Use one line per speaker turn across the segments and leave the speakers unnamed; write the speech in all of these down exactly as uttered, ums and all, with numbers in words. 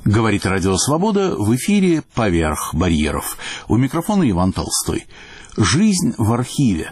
Говорит Радио Свобода, в эфире «Поверх барьеров». У микрофона Иван Толстой. Жизнь в архиве.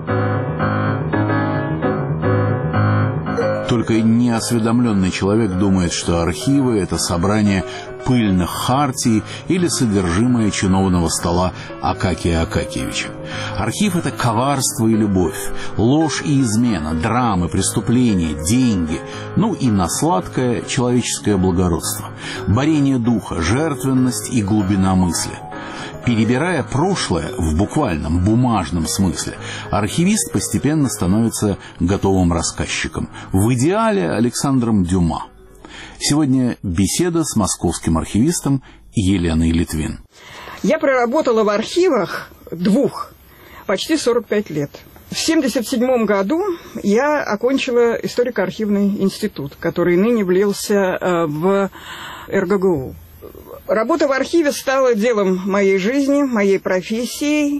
Только неосведомленный человек думает, что архивы – это собрание пыльных хартий или содержимое чиновного стола Акакия Акакиевича. Архив – это коварство и любовь, ложь и измена, драмы, преступления, деньги, ну и на сладкое человеческое благородство, борение духа, жертвенность и глубина мысли. Перебирая прошлое в буквальном бумажном смысле, архивист постепенно становится готовым рассказчиком. В идеале Александром Дюма. Сегодня беседа с московским архивистом Еленой Литвин.
Я проработала в архивах двух почти сорок пять лет. В семьдесят седьмом году я окончила историко-архивный институт, который ныне влился в эр гэ гэ у. Работа в архиве стала делом моей жизни, моей профессией.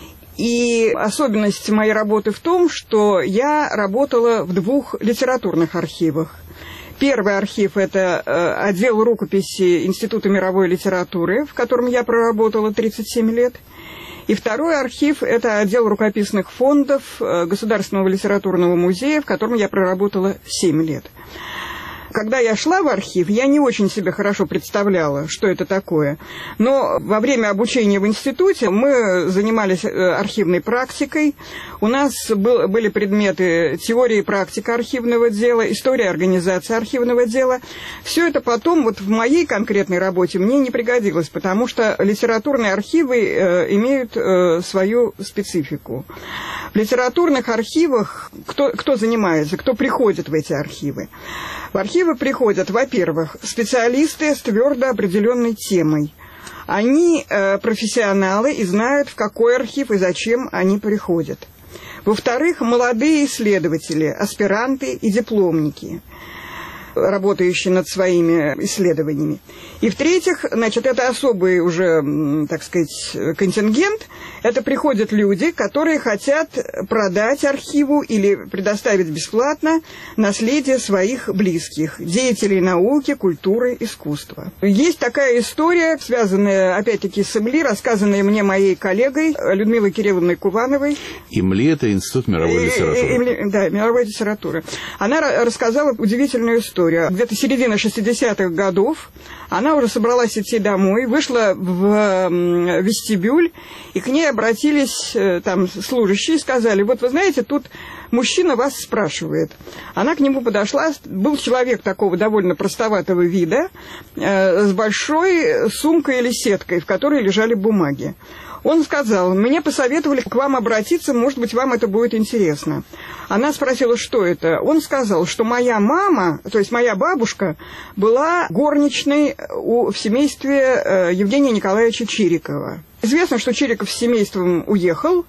И особенность моей работы в том, что я работала в двух литературных архивах. Первый архив – это отдел рукописи Института мировой литературы, в котором я проработала тридцать семь лет. И второй архив – это отдел рукописных фондов Государственного литературного музея, в котором я проработала семь лет. Когда я шла в архив, я не очень себе хорошо представляла, что это такое. Но во время обучения в институте мы занимались архивной практикой. У нас был, были предметы теории и практика архивного дела, история организации архивного дела. Все это потом вот в моей конкретной работе мне не пригодилось, потому что литературные архивы э, имеют э, свою специфику. В литературных архивах кто, кто занимается, кто приходит в эти архивы? В архивы приходят, во-первых, специалисты с твердо определенной темой. Они э, профессионалы и знают, в какой архив и зачем они приходят. Во-вторых, молодые исследователи, аспиранты и дипломники, работающие над своими исследованиями. И в-третьих, значит, это особый уже, так сказать, контингент. Это приходят люди, которые хотят продать архиву или предоставить бесплатно наследие своих близких, деятелей науки, культуры, искусства. Есть такая история, связанная, опять-таки, с ИМЛИ, рассказанная мне моей коллегой Людмилой Кирилловной Кувановой.
ИМЛИ – это Институт мировой литературы.
ИМЛИ, да, мировой литературы. Она рассказала удивительную историю. Где-то середина шестидесятых годов она уже собралась идти домой, вышла в вестибюль, и к ней обратились там служащие и сказали: вот вы знаете, тут мужчина вас спрашивает. Она к нему подошла, был человек такого довольно простоватого вида, э, с большой сумкой или сеткой, в которой лежали бумаги. Он сказал: мне посоветовали к вам обратиться, может быть, вам это будет интересно. Она спросила, что это. Он сказал, что моя мама, то есть моя бабушка, была горничной у, в семействе э, Евгения Николаевича Чирикова. Известно, что Чириков с семейством уехал,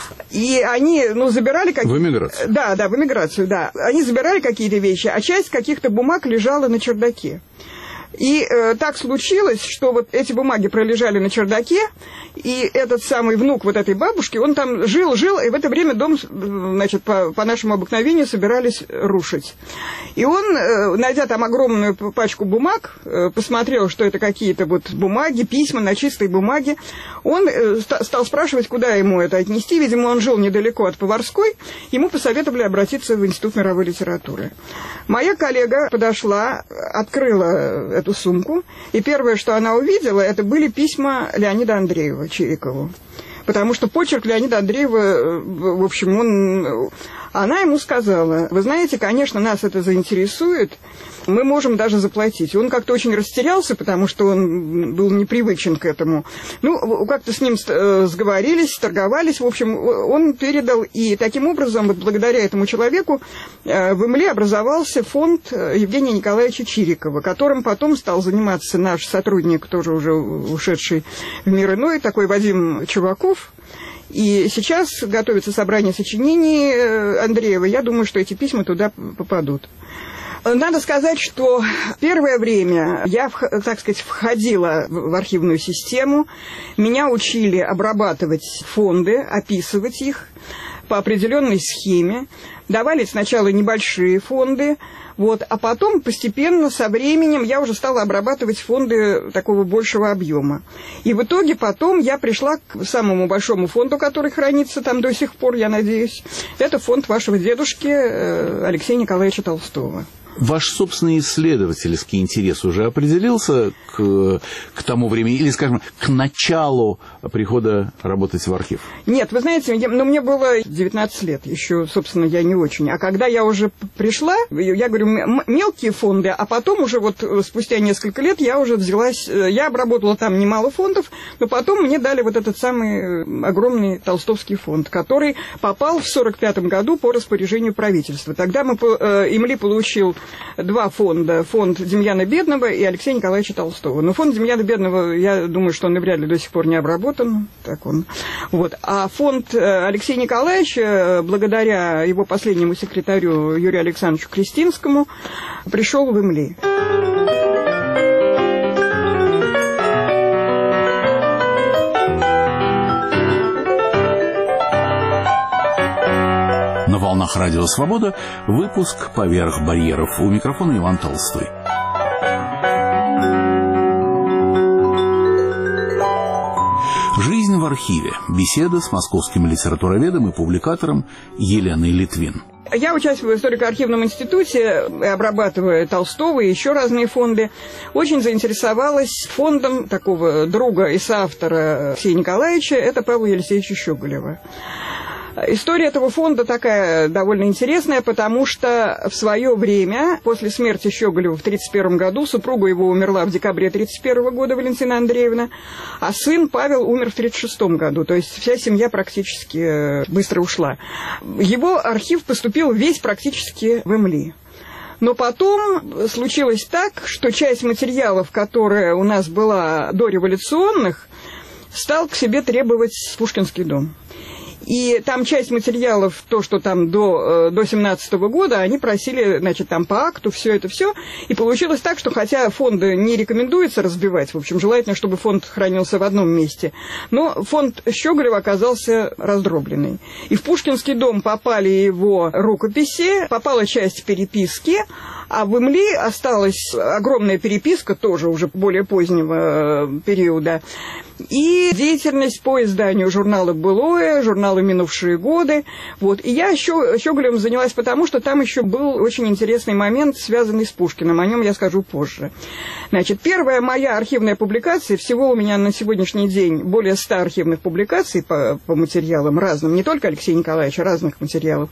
и они, ну, забирали какие-то...
В эмиграцию?
Да, да, в эмиграцию, да. Они забирали какие-то вещи, а часть каких-то бумаг лежала на чердаке. И э, так случилось, что вот эти бумаги пролежали на чердаке, и этот самый внук вот этой бабушки, он там жил, жил, и в это время дом, значит, по, по нашему обыкновению собирались рушить. И он, э, найдя там огромную пачку бумаг, э, посмотрел, что это какие-то вот бумаги, письма на чистой бумаге, он э, ст- стал спрашивать, куда ему это отнести. Видимо, он жил недалеко от Поварской, ему посоветовали обратиться в Институт мировой литературы. Моя коллега подошла, открыла эту сумку, и первое, что она увидела, это были письма Леонида Андреева Чирикову. Потому что почерк Леонида Андреева, в общем, он... Она ему сказала: вы знаете, конечно, нас это заинтересует, мы можем даже заплатить. И он как-то очень растерялся, потому что он был непривычен к этому. Ну, как-то с ним сговорились, торговались, в общем, он передал. И таким образом, вот благодаря этому человеку, в ИМЛИ образовался фонд Евгения Николаевича Чирикова, которым потом стал заниматься наш сотрудник, тоже уже ушедший в мир иной, такой Вадим Чуваков. И сейчас готовится собрание сочинений Андреева. Я думаю, что эти письма туда попадут. Надо сказать, что первое время я, так сказать, входила в архивную систему. Меня учили обрабатывать фонды, описывать их. по определенной схеме. Давали сначала небольшие фонды, вот, а потом постепенно, со временем, я уже стала обрабатывать фонды такого большего объема. И в итоге потом я пришла к самому большому фонду, который хранится там до сих пор, я надеюсь. Это фонд вашего дедушки Алексея Николаевича Толстого.
Ваш собственный исследовательский интерес уже определился к, к тому времени, или, скажем, к началу прихода работать в архив?
Нет, вы знаете, я, ну, мне было девятнадцать лет, еще, собственно, я не очень. А когда я уже пришла, я говорю, мелкие фонды, а потом уже вот спустя несколько лет я уже взялась, я обработала там немало фондов, но потом мне дали вот этот самый огромный Толстовский фонд, который попал в сорок пятом году по распоряжению правительства. Тогда мы, Имли получил два фонда. Фонд Демьяна Бедного и Алексея Николаевича Толстого. Но фонд Демьяна Бедного, я думаю, что он вряд ли до сих пор не обработан. Так он. Вот. А фонд Алексея Николаевича, благодаря его последнему секретарю Юрию Александровичу Крестинскому, пришел в Имли.
На волнах Радио Свобода выпуск «Поверх барьеров». У микрофона Иван Толстой. Жизнь в архиве. Беседа с московским литературоведом и публикатором Еленой Литвин.
Я участвую в историко-архивном институте, обрабатывая Толстого и еще разные фонды. Очень заинтересовалась фондом такого друга и соавтора Алексея Николаевича, это Павла Елисеевича Щеголева. История этого фонда такая довольно интересная, потому что в свое время, после смерти Щеголева в тридцать первом году, супруга его умерла в декабре тридцать первого года, Валентина Андреевна, а сын Павел умер в тридцать шестом году, то есть вся семья практически быстро ушла. Его архив поступил весь практически в Имли. Но потом случилось так, что часть материалов, которая у нас была дореволюционных, стал к себе требовать Пушкинский дом. И там часть материалов, то, что там до, до семнадцатого года, они просили, значит, там по акту, все это все. И получилось так, что хотя фонды не рекомендуется разбивать, в общем, желательно, чтобы фонд хранился в одном месте, но фонд Щеголева оказался раздробленный. И в Пушкинский дом попали его рукописи, попала часть переписки, а в Имли осталась огромная переписка, тоже уже более позднего периода, и деятельность по изданию журнала «Былое», журнала «Минувшие годы». Вот. И я Щеголевым занялась потому, что там еще был очень интересный момент, связанный с Пушкиным. О нем я скажу позже. Значит, первая моя архивная публикация, всего у меня на сегодняшний день более ста архивных публикаций по, по материалам разным, не только Алексея Николаевича, разных материалов,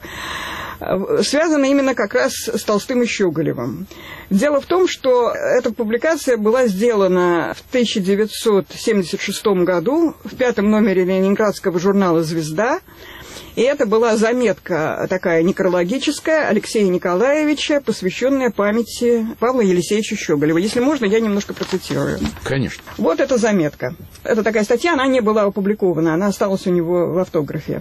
связана именно как раз с Толстым и Щеголевым. Дело в том, что эта публикация была сделана в тысяча девятьсот семьдесят шестом году в пятом номере ленинградского журнала «Звезда». И это была заметка такая некрологическая Алексея Николаевича, посвященная памяти Павла Елисеевича Щеголева. Если можно, я немножко процитирую.
Конечно.
Вот эта заметка. Это такая статья, она не была опубликована, она осталась у него в автографе.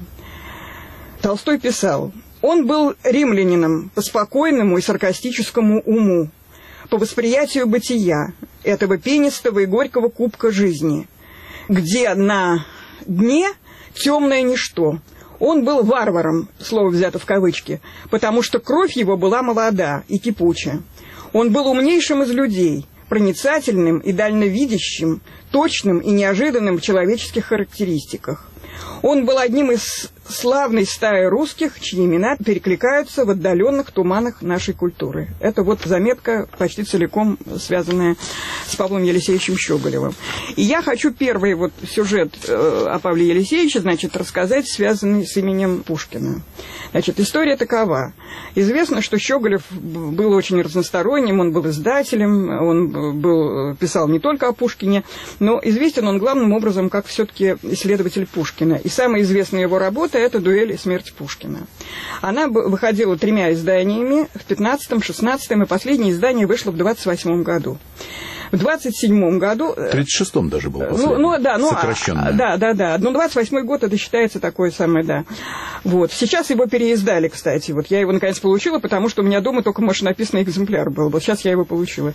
Толстой писал: «Он был римлянином по спокойному и саркастическому уму, по восприятию бытия, этого пенистого и горького кубка жизни, где на дне темное ничто. Он был варваром, слово взято в кавычки, потому что кровь его была молода и кипуча. Он был умнейшим из людей, проницательным и дальновидящим, точным и неожиданным в человеческих характеристиках. Он был одним из славной стаи русских, чьи имена перекликаются в отдаленных туманах нашей культуры». Это вот заметка, почти целиком связанная с Павлом Елисеевичем Щеголевым. И я хочу первый вот сюжет о Павле Елисеевиче, значит, рассказать, связанный с именем Пушкина. Значит, история такова. Известно, что Щеголев был очень разносторонним, он был издателем, он был, писал не только о Пушкине, но известен он главным образом как все-таки исследователь Пушкина. И самая известная его работа — это «Дуэль и смерть Пушкина». Она выходила тремя изданиями в пятнадцатом, шестнадцатом, и последнее издание вышло в двадцать восьмом году. В двадцать седьмом году... В
тридцать шестом даже был последний,
ну, ну, да, ну,
сокращенное.
Да, да, да. Но двадцать восьмой год, это считается такое самое, да. Вот. Сейчас его переиздали, кстати. Вот я его, наконец, получила, потому что у меня дома только машинописный экземпляр был. Вот сейчас я его получила.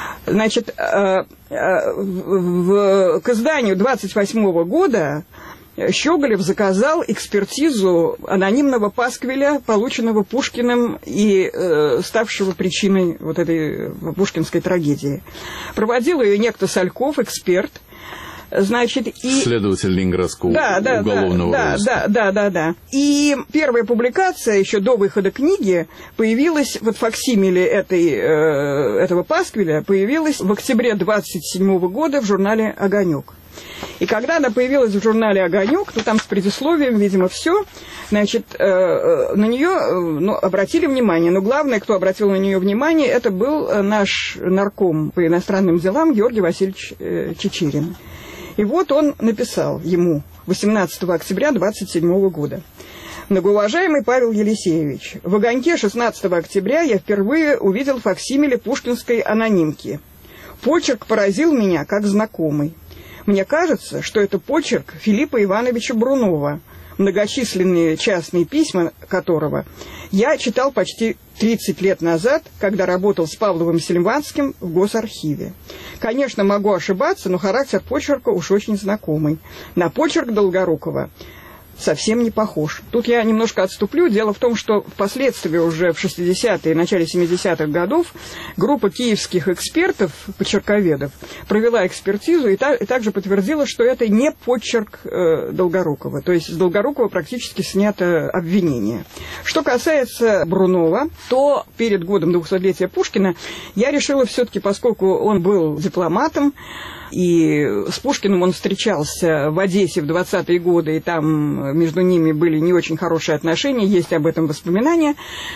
Значит, к изданию двадцать восьмого года Щеголев заказал экспертизу анонимного пасквиля, полученного Пушкиным и э, ставшего причиной вот этой пушкинской трагедии. Проводил ее некто Сальков, эксперт. Значит, и...
Следователь Ленинградского
да, да,
уголовного
да,
розыска.
Да, да, да, да. И первая публикация еще до выхода книги появилась, вот факсимиле этой, э, этого пасквиля появилась в октябре двадцать седьмого года в журнале «Огонек». И когда она появилась в журнале «Огонек», ну там с предисловием, видимо, все, значит, э, на нее э, ну, обратили внимание. Но главное, кто обратил на нее внимание, это был наш нарком по иностранным делам Георгий Васильевич э, Чичерин. И вот он написал ему восемнадцатого октября двадцать седьмого года. Многоуважаемый Павел Елисеевич, в «Огоньке» шестнадцатого октября я впервые увидел факсимиле пушкинской анонимки. Почерк поразил меня как знакомый. Мне кажется, что это почерк Филиппа Ивановича Брунова, многочисленные частные письма которого я читал почти тридцать лет назад, когда работал с Павловым Селиванским в Госархиве. Конечно, могу ошибаться, но характер почерка уж очень знакомый. На почерк Долгорукова совсем не похож. Тут я немножко отступлю. Дело в том, что впоследствии уже в шестидесятые и начале семидесятых годов группа киевских экспертов, почерковедов, провела экспертизу и, та, и также подтвердила, что это не почерк э, Долгорукова. То есть с Долгорукова практически снято обвинение. Что касается Брунова, то перед годом двухсотлетия Пушкина я решила все-таки, поскольку он был дипломатом, и с Пушкиным он встречался в Одессе в двадцатые годы, и там между ними были не очень хорошие отношения, есть об этом воспоминания.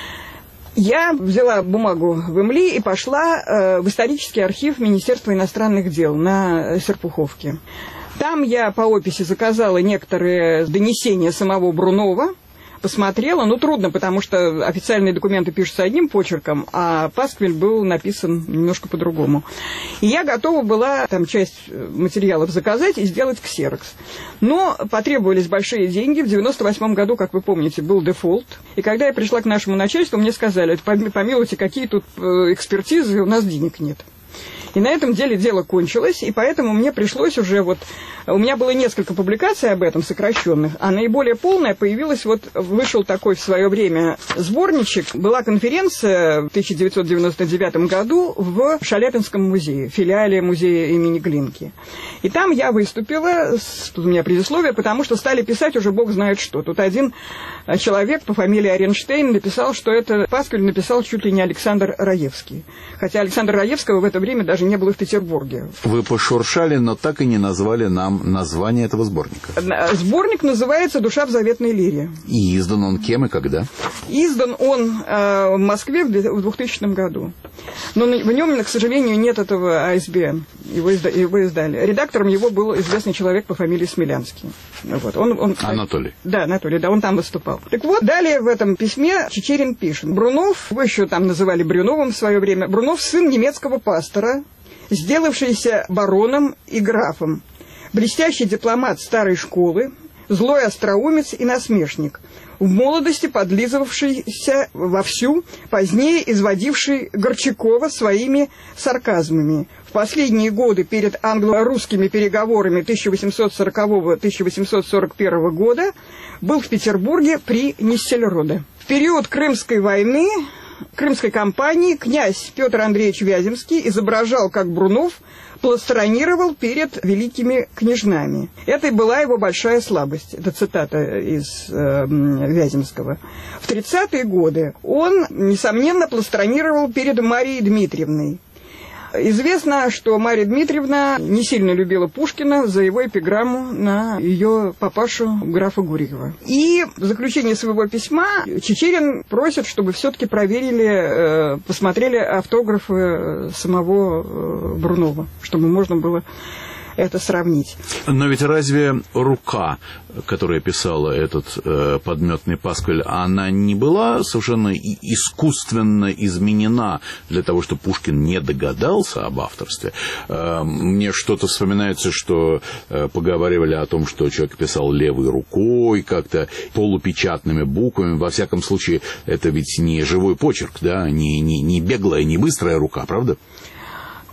Я взяла бумагу в Эмли и пошла э, в исторический архив Министерства иностранных дел на Серпуховке. Там я по описи заказала некоторые донесения самого Брунова, посмотрела, ну, трудно, потому что официальные документы пишутся одним почерком, а пасквиль был написан немножко по-другому. И я готова была там часть материалов заказать и сделать ксерокс. Но потребовались большие деньги. В девяносто восьмом году, как вы помните, был дефолт. И когда я пришла к нашему начальству, мне сказали: помилуйте, какие тут экспертизы, у нас денег нет. И на этом деле дело кончилось, и поэтому мне пришлось уже вот... У меня было несколько публикаций об этом, сокращенных, а наиболее полная появилась, вот вышел такой в свое время сборничек. Была конференция в тысяча девятьсот девяносто девятом году в Шаляпинском музее, филиале музея имени Глинки. И там я выступила, тут у меня предисловие, потому что стали писать уже бог знает что. Тут один человек по фамилии Оренштейн написал, что это пасквиль написал чуть ли не Александр Раевский. Хотя Александра Раевского в это время даже не было в Петербурге.
Вы пошуршали, но так и не назвали нам название этого сборника.
Сборник называется «Душа в заветной лире». И
издан он кем и когда?
Издан он э, в Москве в двухтысячном году. Но в нем, к сожалению, нет этого А С Б Н. Его, изда, его издали. Редактором его был известный человек по фамилии Смелянский. Вот. Он, он,
Анатолий.
Да, Анатолий, да, он там выступал. Так вот, далее в этом письме Чичерин пишет. Брунов, его еще там называли Брюновым в свое время, Брунов сын немецкого пастора, сделавшийся бароном и графом, блестящий дипломат старой школы, злой остроумец и насмешник, в молодости подлизывавшийся вовсю, позднее изводивший Горчакова своими сарказмами. В последние годы перед англо-русскими переговорами тысяча восемьсот сорокового — тысяча восемьсот сорок первого года был в Петербурге при Ниссельроде. В период Крымской войны, Крымской кампании, князь Петр Андреевич Вяземский изображал, как Брунов пластронировал перед великими княжнами. Это и была его большая слабость. Это цитата из э, Вяземского. В тридцатые годы он, несомненно, пластронировал перед Марией Дмитриевной. Известно, что Марья Дмитриевна не сильно любила Пушкина за его эпиграмму на ее папашу графа Гурьева. И в заключении своего письма Чичерин просит, чтобы все-таки проверили, посмотрели автографы самого Брунова, чтобы можно было это сравнить.
Но ведь разве рука, которая писала этот э, подметный пасквиль, она не была совершенно искусственно изменена для того, чтобы Пушкин не догадался об авторстве? Э, мне что-то вспоминается, что э, поговаривали о том, что человек писал левой рукой, как-то полупечатными буквами. Во всяком случае, это ведь не живой почерк, да, не, не, не беглая, не быстрая рука, правда?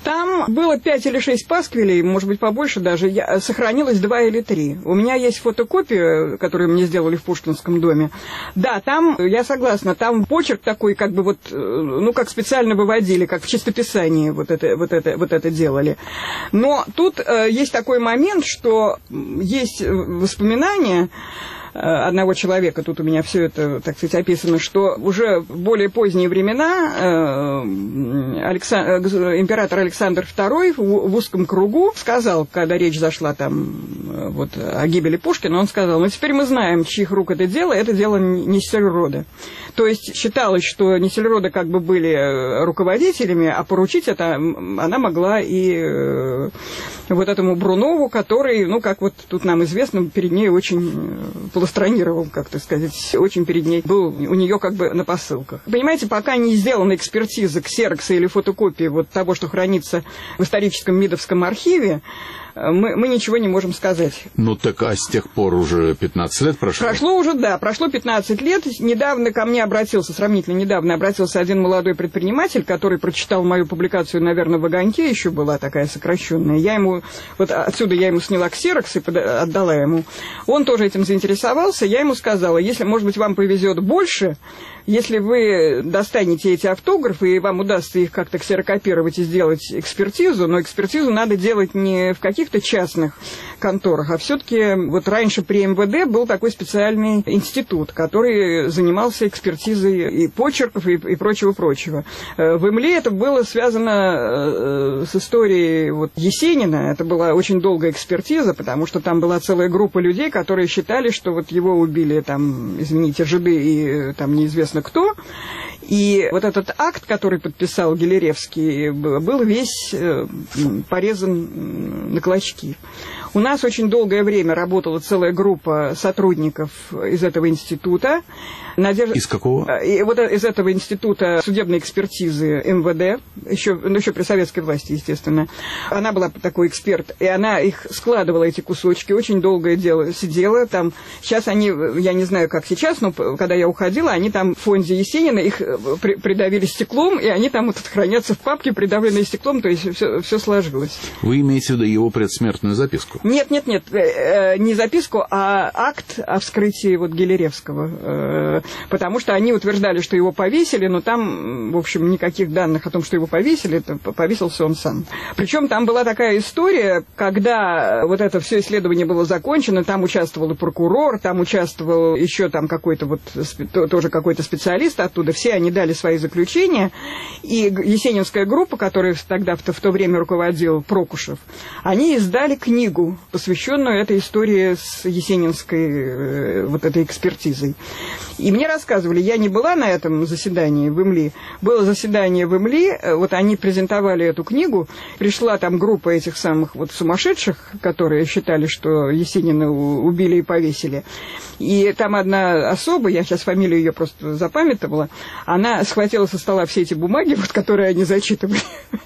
Там было пять или шесть пасквилей, может быть, побольше даже. Я, сохранилось два или три. У меня есть фотокопия, которую мне сделали в Пушкинском доме. Да, там, я согласна, там почерк такой, как бы вот, ну, как специально выводили, как в чистописании вот это, вот это, вот это делали. Но тут э, есть такой момент, что есть воспоминания одного человека, тут у меня все это, так сказать, описано, что уже в более поздние времена э, Александ... император Александр второй в, в узком кругу сказал, когда речь зашла там вот, о гибели Пушкина, он сказал, ну теперь мы знаем, чьих рук это дело, это дело Несельрода. То есть считалось, что Несельроды как бы были руководителями, а поручить это она могла и э, вот этому Брунову, который, ну как вот тут нам известно, перед ней очень пластронировал, как так сказать, очень перед ней был у нее как бы на посылках. Понимаете, пока не сделана экспертиза ксерокса или фотокопии вот того, что хранится в историческом МИДовском архиве, мы, мы ничего не можем сказать.
Ну так, а с тех пор уже пятнадцать лет прошло?
Прошло уже, да, прошло пятнадцать лет. Недавно ко мне обратился, сравнительно недавно обратился один молодой предприниматель, который прочитал мою публикацию, наверное, в «Огоньке», еще была такая сокращенная. Я ему, вот отсюда я ему сняла ксерокс и отдала ему. Он тоже этим заинтересовался. Я ему сказала, если, может быть, вам повезет больше, если вы достанете эти автографы, и вам удастся их как-то ксерокопировать и сделать экспертизу, но экспертизу надо делать не в каких-то частных конторах, а все-таки вот раньше при эм вэ дэ был такой специальный институт, который занимался экспертизой и почерков, и, и прочего-прочего. В Эмле это было связано с историей вот Есенина, это была очень долгая экспертиза, потому что там была целая группа людей, которые считали, что вот его убили там, извините, жиды и там неизвестно кто. И вот этот акт, который подписал Гелеревский, был весь порезан на клочки. У нас очень долгое время работала целая группа сотрудников из этого института. Надежда...
Из какого?
И вот из этого института судебной экспертизы эм вэ дэ, еще, ну, еще при советской власти, естественно. Она была такой эксперт, и она их складывала, эти кусочки, очень долгое дело сидела там. Сейчас они, я не знаю, как сейчас, но когда я уходила, они там в фонде Есенина, их при, придавили стеклом, и они там вот хранятся в папке, придавленные стеклом, то есть все, все сложилось.
Вы имеете в виду его предсмертную записку?
Нет, нет, нет, не записку, а акт о вскрытии вот Гелеревского. Потому что они утверждали, что его повесили, но там, в общем, никаких данных о том, что его повесили, это повесился он сам. Причем там была такая история, когда вот это все исследование было закончено, там участвовал и прокурор, там участвовал еще там какой-то вот, тоже какой-то специалист оттуда, все они дали свои заключения, и есенинская группа, которая тогда в то, в то время руководил Прокушев, они издали книгу, посвященную этой истории с есенинской вот этой экспертизой. И мне рассказывали, я не была на этом заседании в Эмли, было заседание в Эмли, вот они презентовали эту книгу, пришла там группа этих самых вот сумасшедших, которые считали, что Есенина убили и повесили. И там одна особа, я сейчас фамилию ее просто запамятовала, она схватила со стола все эти бумаги, вот, которые они зачитывали.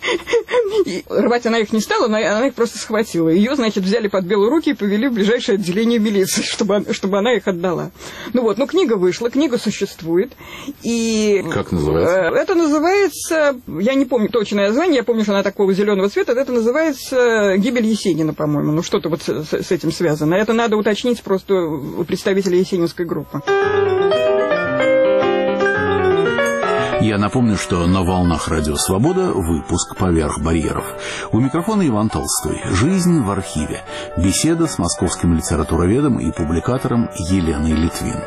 И рвать она их не стала, но она их просто схватила. Ее, значит, взяли под белые руки и повели в ближайшее отделение милиции, чтобы, чтобы она их отдала. Ну вот, ну книга вышла, книга существует. И
как называется?
Это называется, я не помню точное название, я помню, что она такого зеленого цвета, это называется «Гибель Есенина», по-моему. Ну что-то вот с, с этим связано. Это надо уточнить просто у представителей есенинской группы.
Я напомню, что на волнах Радио Свобода выпуск «Поверх барьеров». У микрофона Иван Толстой. «Жизнь в архиве». Беседа с московским литературоведом и публикатором Еленой Литвин.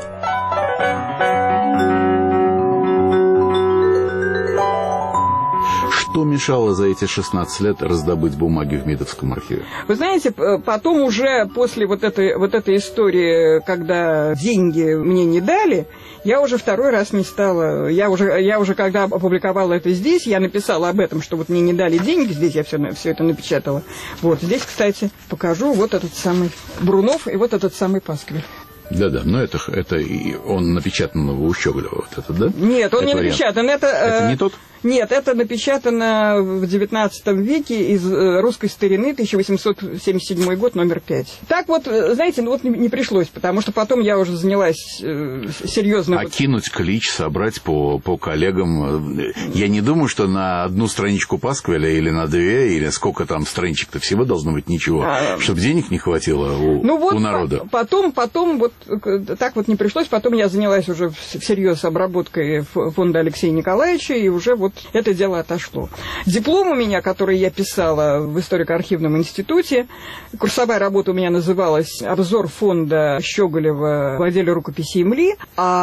Что мешало за эти шестнадцать лет раздобыть бумаги в МИДовском архиве?
Вы знаете, потом уже после вот этой, вот этой истории, когда деньги мне не дали, я уже второй раз не стала. Я уже, я уже когда опубликовала это здесь, я написала об этом, что вот мне не дали деньги, здесь я все, все это напечатала. Вот здесь, кстати, покажу вот этот самый Брунов и вот этот самый Пасквиль.
Да-да, но это, это и он напечатан в Ущеглево, вот это, да?
Нет, он
это
не
вариант.
напечатан. Это,
это
э,
не тот?
Нет, это напечатано в девятнадцатом веке из русской старины, тысяча восемьсот семьдесят седьмой год, номер пять. Так вот, знаете, ну вот не, не пришлось, потому что потом я уже занялась э, серьезно.
А вот... кинуть клич, собрать по, по коллегам. Я не думаю, что на одну страничку пасквиля или на две, или сколько там страничек-то всего должно быть ничего, а... чтобы денег не хватило у,
ну вот
у народа.
Потом, потом вот так вот не пришлось, потом я занялась уже всерьез обработкой фонда Алексея Николаевича, и уже вот это дело отошло. Диплом у меня, который я писала в историко-архивном институте, курсовая работа у меня называлась «Обзор фонда Щеголева в отделе рукописей МЛИ»,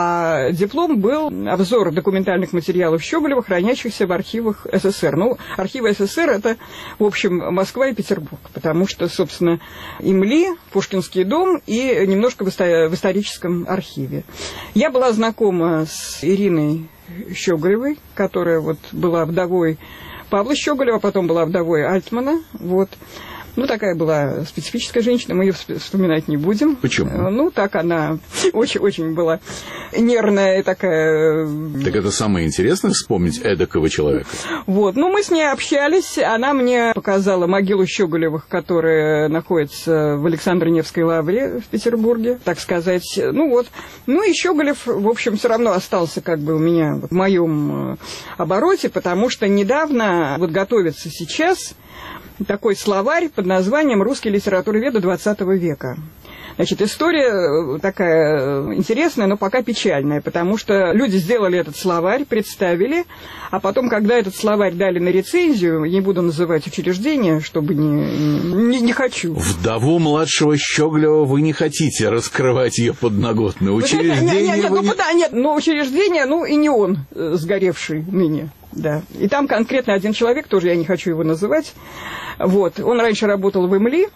а диплом был «Обзор документальных материалов Щеголева, хранящихся в архивах СССР». Ну, архивы СССР – это, в общем, Москва и Петербург, потому что, собственно, и МЛИ, Пушкинский дом и немножко в историческом архиве. Я была знакома с Ириной Щеголевой, которая вот была вдовой Павла Щеголева, потом была вдовой Альтмана, вот. Ну, такая была специфическая женщина, мы ее вспоминать не будем.
Почему?
Ну, так она очень-очень была нервная и такая...
Так это самое интересное вспомнить эдакого человека.
Вот, ну, мы с ней общались, она мне показала могилу Щеголевых, которая находится в Александро-Невской лавре в Петербурге, так сказать. Ну, вот. Ну, и Щеголев, в общем, все равно остался как бы у меня в моем обороте, потому что недавно, вот готовится сейчас... такой словарь под названием «Русский литературоведы двадцатого века». Значит, история такая интересная, но пока печальная, потому что люди сделали этот словарь, представили, а потом, когда этот словарь дали на рецензию, не буду называть учреждение, чтобы не... Не, не хочу.
Вдову младшего Щеголева вы не хотите раскрывать ее подноготную. Учреждение... Нет, нет, нет,
вы...
ну,
да, нет, но учреждение, ну, и не он, сгоревший ныне. Да. И там конкретно один человек, тоже я не хочу его называть. Вот. Он раньше работал в МЛИ,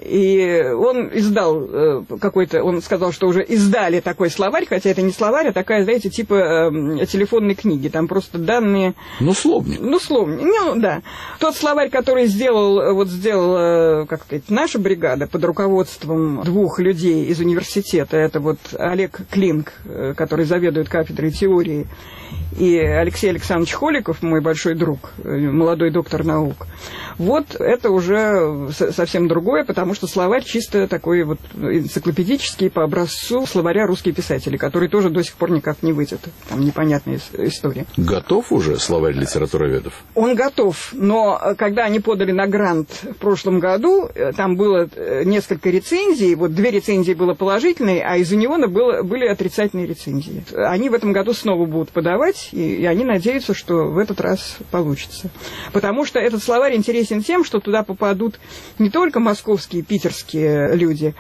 и он издал э, какой-то, он сказал, что уже издали такой словарь, хотя это не словарь, а такая, знаете, типа э, телефонной книги, там просто данные...
Ну, словник.
Ну, словник, ну, да. Тот словарь, который сделал, вот сделала, как сказать, наша бригада под руководством двух людей из университета, это вот Олег Клинк, который заведует кафедрой теории, и Алексей Александрович Холиков, мой большой друг, молодой доктор наук. Вот это уже совсем другое, потому что словарь чисто такой вот энциклопедический по образцу словаря «Русские писатели», который тоже до сих пор никак не выйдет. Там непонятная история.
Готов уже словарь литературоведов?
Он готов, но когда они подали на грант в прошлом году, там было несколько рецензий, вот две рецензии было положительные, а из Униона было, были отрицательные рецензии. Они в этом году снова будут подавать, и, и они надеются, что в этот раз получится. Потому что этот словарь интересен тем, что туда попадут не только московские, питерские люди,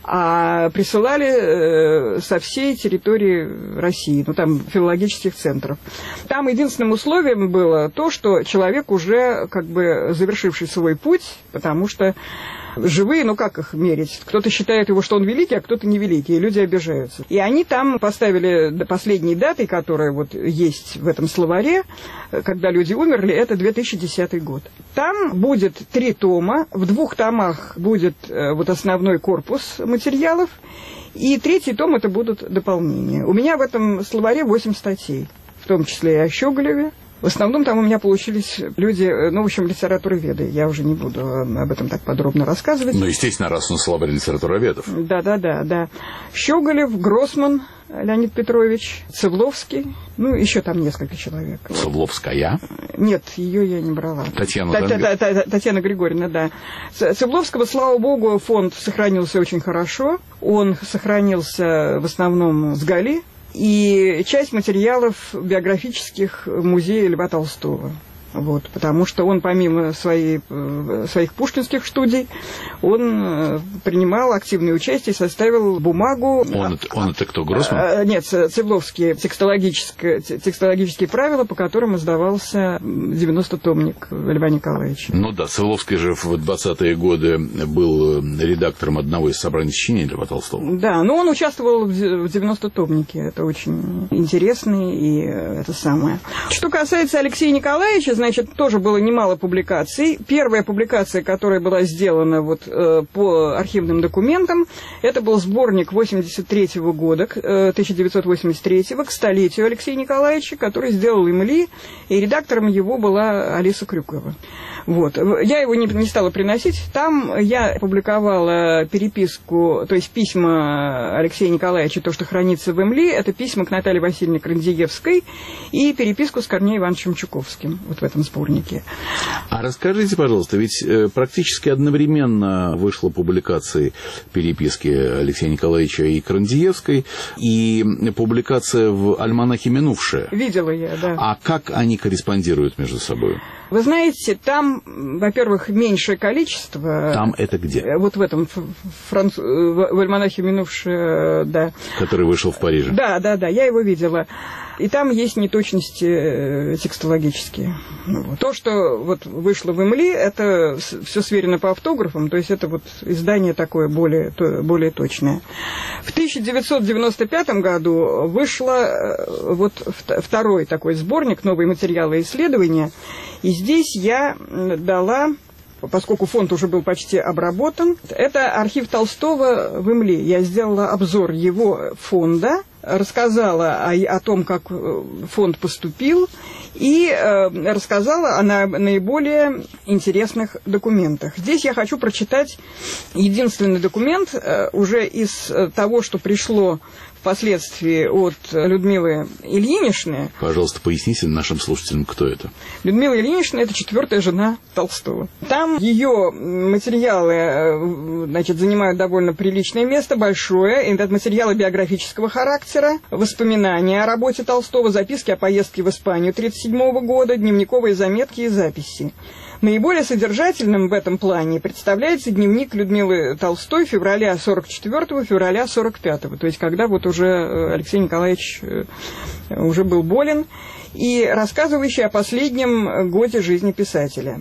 а присылали со всей территории России, ну там филологических центров. Там единственным условием было то, что человек уже как бы завершивший свой путь, потому что живые, ну как их мерить? Кто-то считает его, что он великий, а кто-то не великий, и люди обижаются. И они там поставили до последней даты, которая вот есть в этом словаре, когда люди умерли, это две тысячи десятый год. Там будет три тома, в двух томах будет вот основной корпус материалов, и третий том это будут дополнения. У меня в этом словаре восемь статей, в том числе и о Щеголеве. В основном там у меня получились люди, ну, в общем, литературоведы. Я уже не буду об этом так подробно рассказывать.
Ну, естественно, раз на словарь литературоведов.
Да-да-да, да. Щеголев, Гроссман Леонид Петрович, Цивловский, ну, еще там несколько человек.
Цивловская?
Нет, ее я не брала.
Татьяна
Татьяна Григорьевна, да. Цивловского, слава богу, фонд сохранился очень хорошо. Он сохранился в основном с Гали. И часть материалов биографических музея Льва Толстого. Вот, потому что он, помимо своей, своих пушкинских студий, он принимал активное участие, составил бумагу...
Он, это, он это кто, Гроссман?
Нет, Цивловские текстологические, текстологические правила, по которым издавался девяностотомник Льва Николаевича.
Ну да, Цивловский же в двадцатые годы был редактором одного из собраний сочинений Льва Толстого. Да,
но он участвовал в девяностотомнике, это очень интересно, и это самое. Что касается Алексея Николаевича, значит, тоже было немало публикаций. Первая публикация, которая была сделана вот, э, по архивным документам, это был сборник восемьдесят третьего года, э, тысяча девятьсот восемьдесят третьего, к столетию Алексея Николаевича, который сделал Эмили, и редактором его была Алиса Крюкова. Вот. Я его не, не стала приносить. Там я опубликовала переписку, то есть письма Алексея Николаевича, то, что хранится в Эмли, это письма к Наталье Васильевне Крандиевской и переписку с Корнеем Ивановичем Чуковским вот в этом сборнике.
А расскажите, пожалуйста, ведь практически одновременно вышла публикация переписки Алексея Николаевича и Крандиевской, и публикация в «Альманахе минувшее».
Видела я, да.
А как они корреспондируют между собой?
Вы знаете, там, во-первых, меньшее количество.
Там это где?
Вот в этом франц... в альманахе минувшее, да.
Который вышел в Париже.
Да, да, да, я его видела. И там есть неточности текстологические. То, что вот вышло в Эмли, это все сверено по автографам, то есть это вот издание такое более, более точное. В тысяча девятьсот девяносто пятом году вышло вот второй такой сборник «Новые материалы и исследования», и здесь я дала, поскольку фонд уже был почти обработан, это архив Толстого в Эмли. Я сделала обзор его фонда, рассказала о, о том, как фонд поступил, и э, рассказала о на, наиболее интересных документах. Здесь я хочу прочитать единственный документ э, уже из того, что пришло впоследствии от Людмилы Ильиничны.
Пожалуйста, поясните нашим слушателям, кто это.
Людмила Ильинична – это четвертая жена Толстого. Там ее материалы, значит, занимают довольно приличное место, большое. Это материалы биографического характера, воспоминания о работе Толстого, записки о поездке в Испанию тысяча девятьсот тридцать седьмого года, дневниковые заметки и записи. Наиболее содержательным в этом плане представляется дневник Людмилы Толстой февраля сорок четвёртого, февраля сорок пятого, то есть когда вот уже Алексей Николаевич уже был болен, и рассказывающий о последнем годе жизни писателя.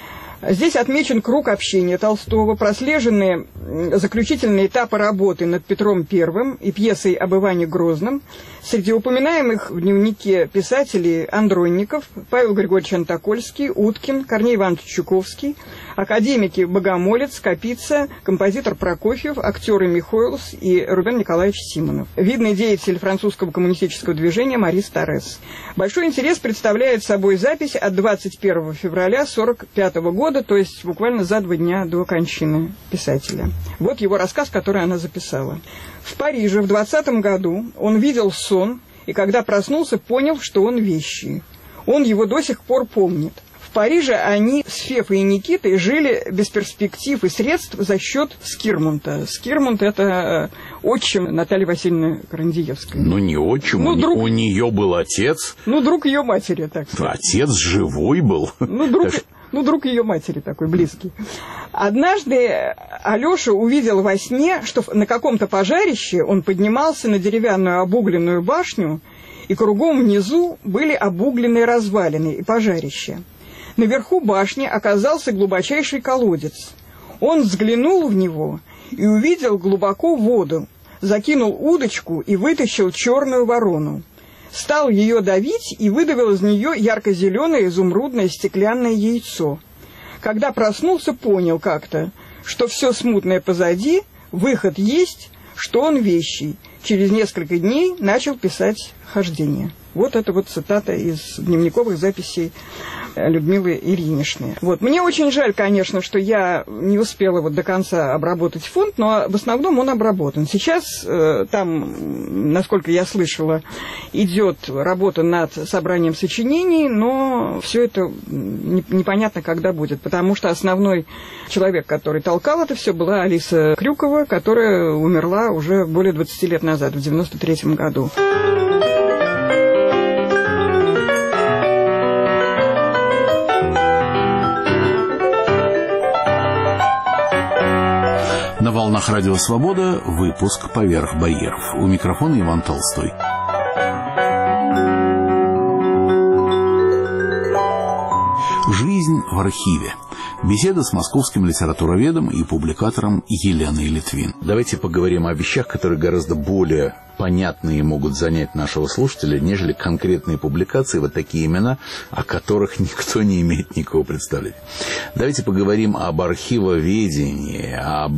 Здесь отмечен круг общения Толстого, прослежены заключительные этапы работы над Петром Первым и пьесой об Иване Грозном. Среди упоминаемых в дневнике писателей Андронников, Павел Григорьевич Антокольский, Уткин, Корней Иванович Чуковский, академики Богомолец, Капица, композитор Прокофьев, актеры Михоэлс и Рубен Николаевич Симонов. Видный деятель французского коммунистического движения Марис Торрес. Большой интерес представляет собой запись от двадцать первого февраля сорок пятого года, то есть буквально за два дня до кончины писателя. Вот его рассказ, который она записала. В Париже в двадцатом году он видел сон, и когда проснулся, понял, что он вещий. Он его до сих пор помнит. В Париже они с Фефой и Никитой жили без перспектив и средств за счет Скирмонта. Скирмонт – это отчим Натальи Васильевны Крандиевской.
Ну, не отчим, ну, друг... у нее был отец.
Ну, друг ее матери, так сказать.
Отец живой был.
Ну, друг... Ну, друг ее матери такой близкий. Однажды Алеша увидел во сне, что на каком-то пожарище он поднимался на деревянную обугленную башню, и кругом внизу были обугленные развалины и пожарища. Наверху башни оказался глубочайший колодец. Он взглянул в него и увидел глубоко воду, закинул удочку и вытащил черную ворону. Стал ее давить и выдавил из нее ярко-зеленое изумрудное стеклянное яйцо. Когда проснулся, понял как-то, что все смутное позади, выход есть, что он вещий. Через несколько дней начал писать «Хождение». Вот это вот цитата из дневниковых записей Людмилы Ильиничны. Вот. Мне очень жаль, конечно, что я не успела вот до конца обработать фонд, но в основном он обработан. Сейчас э, там, насколько я слышала, идет работа над собранием сочинений, но все это не, непонятно, когда будет, потому что основной человек, который толкал это все, была Алиса Крюкова, которая умерла уже более двадцати лет назад, в девяносто третьем году.
На волнах Радио Свобода выпуск «Поверх барьеров». У микрофона Иван Толстой. Жизнь в архиве. Беседа с московским литературоведом и публикатором Еленой Литвин. Давайте поговорим о вещах, которые гораздо более понятные и могут занять нашего слушателя, нежели конкретные публикации, вот такие имена, о которых никто не имеет никакого представления. Давайте поговорим об архивоведении, об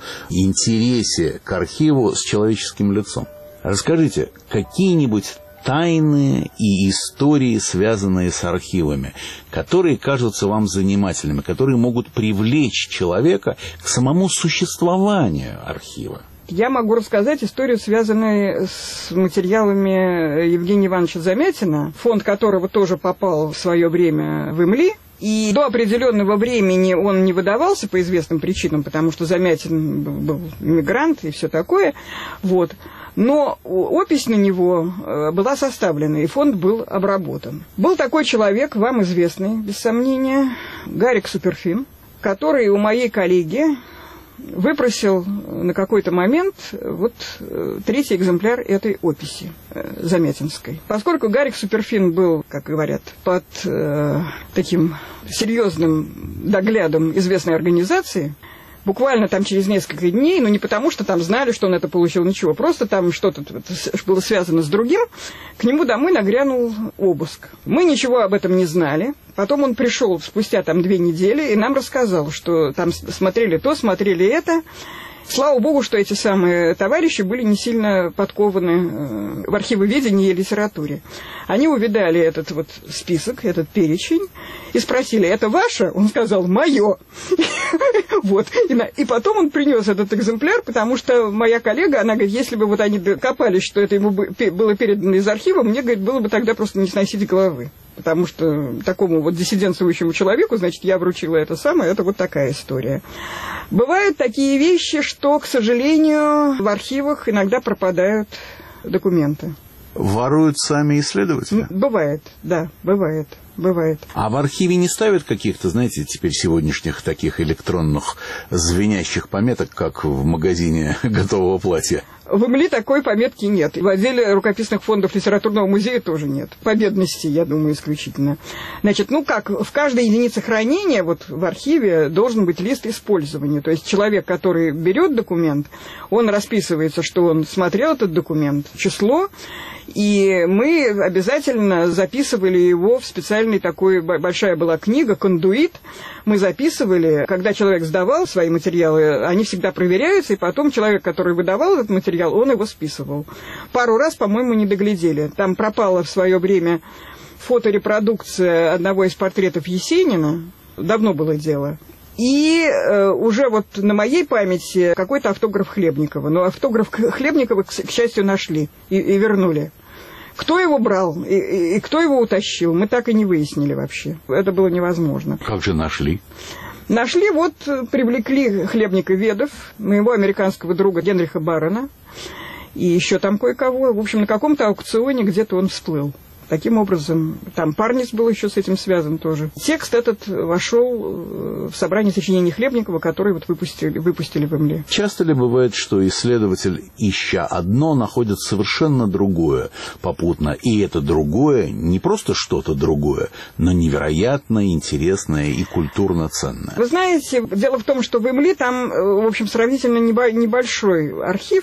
интересе к архиву с человеческим лицом. Расскажите, какие-нибудь тайны и истории, связанные с архивами, которые кажутся вам занимательными, которые могут привлечь человека к самому существованию архива?
Я могу рассказать историю, связанную с материалами Евгения Ивановича Замятина, фонд которого тоже попал в свое время в Имли. И до определенного времени он не выдавался по известным причинам, потому что Замятин был иммигрант и все такое. Вот. Но опись на него была составлена, и фонд был обработан. Был такой человек, вам известный, без сомнения, Гарик Суперфин, который у моей коллеги выпросил на какой-то момент вот третий экземпляр этой описи замятинской. Поскольку Гарик Суперфин был, как говорят, под э, таким серьезным доглядом известной организации, буквально там через несколько дней, но не потому, что там знали, что он это получил, ничего, просто там что-то было связано с другим, к нему домой нагрянул обыск. Мы ничего об этом не знали. Потом он пришел спустя там две недели и нам рассказал, что там смотрели то, смотрели это. Слава богу, что эти самые товарищи были не сильно подкованы в архивоведении и литературе. Они увидали этот вот список, этот перечень, и спросили: это ваше? Он сказал: мое. Вот. И потом он принес этот экземпляр, потому что моя коллега, она говорит, если бы вот они докопались, что это ему было передано из архива, мне, говорит, было бы тогда просто не сносить головы. Потому что такому вот диссидентствующему человеку, значит, я вручила это самое, это вот такая история. Бывают такие вещи, что, к сожалению, в архивах иногда пропадают документы.
Воруют сами исследователи?
Бывает, да, бывает. Бывает.
А в архиве не ставят каких-то, знаете, теперь сегодняшних таких электронных звенящих пометок, как в магазине готового платья?
В Имли такой пометки нет. В отделе рукописных фондов литературного музея тоже нет. По бедности, я думаю, исключительно. Значит, ну как, в каждой единице хранения, вот в архиве, должен быть лист использования. То есть человек, который берет документ, он расписывается, что он смотрел этот документ, число, и мы обязательно записывали его в специальный такой, большая была книга, кондуит. Мы записывали, когда человек сдавал свои материалы, они всегда проверяются, и потом человек, который выдавал этот материал, он его списывал. Пару раз, по-моему, не доглядели. Там пропала в свое время фоторепродукция одного из портретов Есенина. Давно было дело. И э, уже вот на моей памяти какой-то автограф Хлебникова. Но автограф Хлебникова, к, к счастью, нашли и, и вернули. Кто его брал и, и, и кто его утащил, мы так и не выяснили вообще. Это было невозможно.
Как же нашли?
Нашли, вот, привлекли хлебниковедов, моего американского друга Генриха Баррена, и еще там кое-кого. В общем, на каком-то аукционе где-то он всплыл. Таким образом, там Парнис был еще с этим связан тоже. Текст этот вошел в собрание сочинений Хлебникова, которые вот выпустили, выпустили в Имле.
Часто ли бывает, что исследователь, ища одно, находит совершенно другое попутно, и это другое не просто что-то другое, но невероятно интересное и культурно ценное?
Вы знаете, дело в том, что в Имле там, в общем, сравнительно небольшой архив.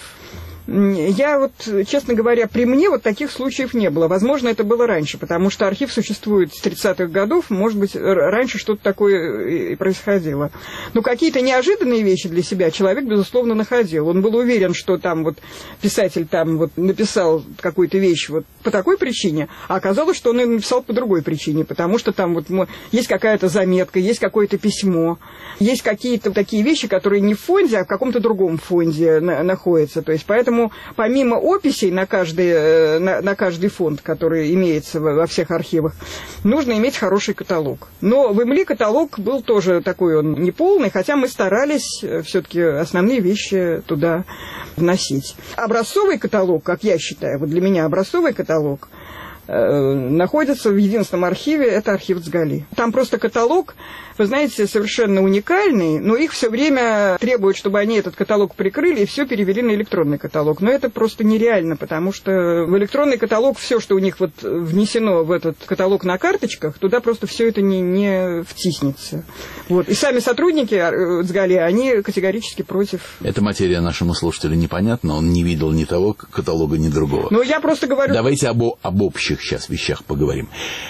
Я вот, честно говоря, при мне вот таких случаев не было. Возможно, это было раньше, потому что архив существует с тридцатых годов, может быть, раньше что-то такое и происходило. Но какие-то неожиданные вещи для себя человек, безусловно, находил. Он был уверен, что там вот писатель там вот написал какую-то вещь вот по такой причине, а оказалось, что он ее написал по другой причине, потому что там вот есть какая-то заметка, есть какое-то письмо, есть какие-то такие вещи, которые не в фонде, а в каком-то другом фонде находятся. То есть, поэтому Поэтому помимо описей на каждый, на, на каждый фонд, который имеется во всех архивах, нужно иметь хороший каталог. Но в Имли каталог был тоже такой, он неполный, хотя мы старались все-таки основные вещи туда вносить. Образцовый каталог, как я считаю, вот для меня образцовый каталог, находится в единственном архиве, это архив Цгали. Там просто каталог, вы знаете, совершенно уникальный, но их все время требуют, чтобы они этот каталог прикрыли и все перевели на электронный каталог. Но это просто нереально, потому что в электронный каталог все, что у них вот внесено в этот каталог на карточках, туда просто все это не, не втиснется. Вот. И сами сотрудники Цгали, они категорически против.
Эта материя нашему слушателю непонятна, он не видел ни того каталога, ни другого.
Но я просто говорю...
Давайте об, об общих сейчас вещах поговорим.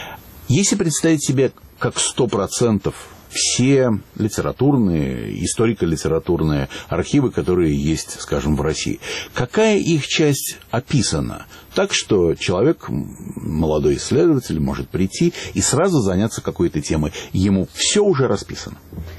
Если представить себе как сто процентов все литературные, историко-литературные архивы, которые есть, скажем, в России, какая их часть описана? Так что человек, молодой исследователь, может прийти и сразу заняться какой-то темой. Ему все уже расписано.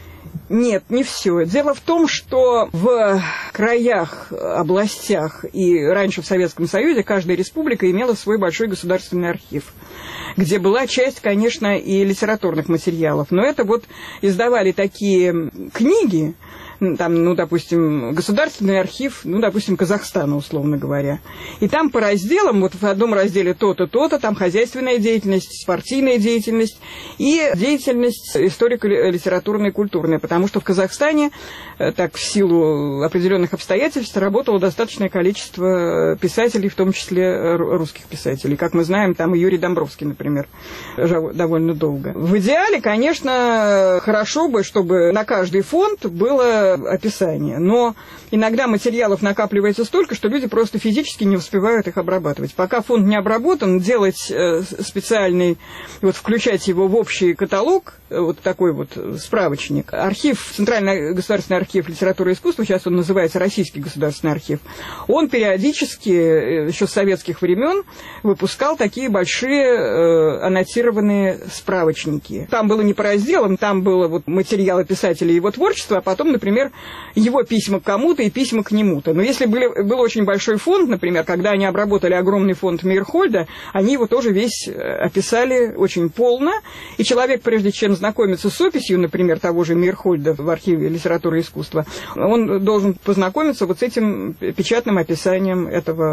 Нет, не все. Дело в том, что в краях, областях и раньше в Советском Союзе каждая республика имела свой большой государственный архив, где была часть, конечно, и литературных материалов. Но это вот издавали такие книги, там, ну, допустим, государственный архив, ну, допустим, Казахстана, условно говоря. И там по разделам, вот в одном разделе то-то, то-то, там хозяйственная деятельность, спортивная деятельность и деятельность историко-литературная и культурная, потому что в Казахстане, так, в силу определенных обстоятельств, работало достаточное количество писателей, в том числе русских писателей. Как мы знаем, там и Юрий Домбровский, например, довольно долго. В идеале, конечно, хорошо бы, чтобы на каждый фонд было описание, но иногда материалов накапливается столько, что люди просто физически не успевают их обрабатывать. Пока фонд не обработан, делать специальный, вот включать его в общий каталог, вот такой вот справочник. Архив, Центральный государственный архив литературы и искусства, сейчас он называется Российский государственный архив, он периодически, еще с советских времен, выпускал такие большие э, аннотированные справочники. Там было не по разделам, там было вот материалы писателя и его творчества, а потом, например, его письма к кому-то и письма к нему-то. Но если были, был очень большой фонд, например, когда они обработали огромный фонд Мейерхольда, они его тоже весь описали очень полно, и человек, прежде чем знакомиться с описью, например, того же Мейерхольда в архиве литературы и искусства, он должен познакомиться вот с этим печатным описанием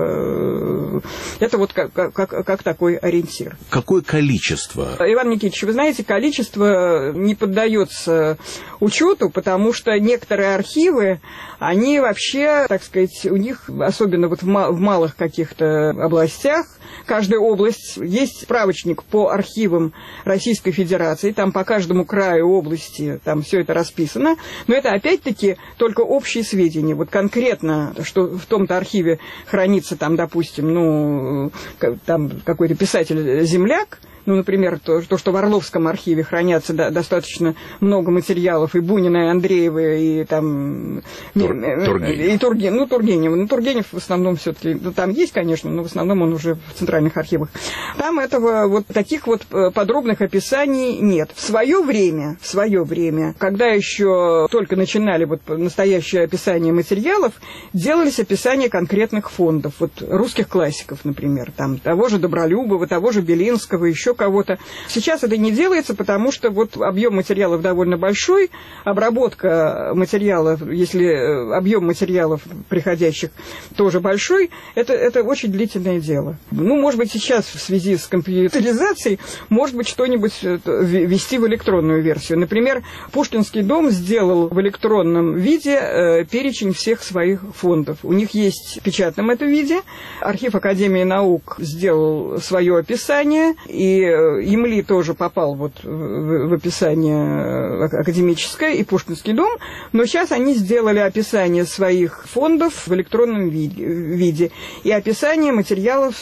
этого. Это вот как, как, как такой ориентир.
Какое количество?
Иван Никитич, вы знаете, количество не поддается учету, потому что некоторые архивы, они вообще, так сказать, у них, особенно вот в малых каких-то областях, каждая область, есть справочник по архивам Российской Федерации, там по каждому краю области, там все это расписано, но это опять-таки только общие сведения. Вот конкретно, что в том-то архиве хранится, там, допустим, ну, там какой-то писатель-земляк, ну, например, то, то, что в Орловском архиве хранятся да, достаточно много материалов, и Бунина, и Андреева, и там...
Тур, и, Тургенев.
И Тургенев. Ну, Тургенев. Ну, Тургенев в основном все-таки... Ну, там есть, конечно, но в основном он уже в центральных архивах. Там этого вот таких вот подробных описаний нет. В свое время, в свое время, когда еще только начинали вот настоящее описание материалов, делались описания конкретных фондов. Вот русских классиков, например, там того же Добролюбова, того же Белинского, еще кого-то. Сейчас это не делается, потому что вот объем материалов довольно большой, обработка материалов, если объем материалов приходящих тоже большой, это, это очень длительное дело. Ну, может быть, сейчас в связи с компьютеризацией, может быть, что-нибудь ввести в электронную версию. Например, Пушкинский дом сделал в электронном виде перечень всех своих фондов. У них есть в печатном это виде. Архив Академии наук сделал свое описание, и Емли тоже попал вот в, в описание академическое, и Пушкинский дом, но сейчас они сделали описание своих фондов в электронном виде и описание материалов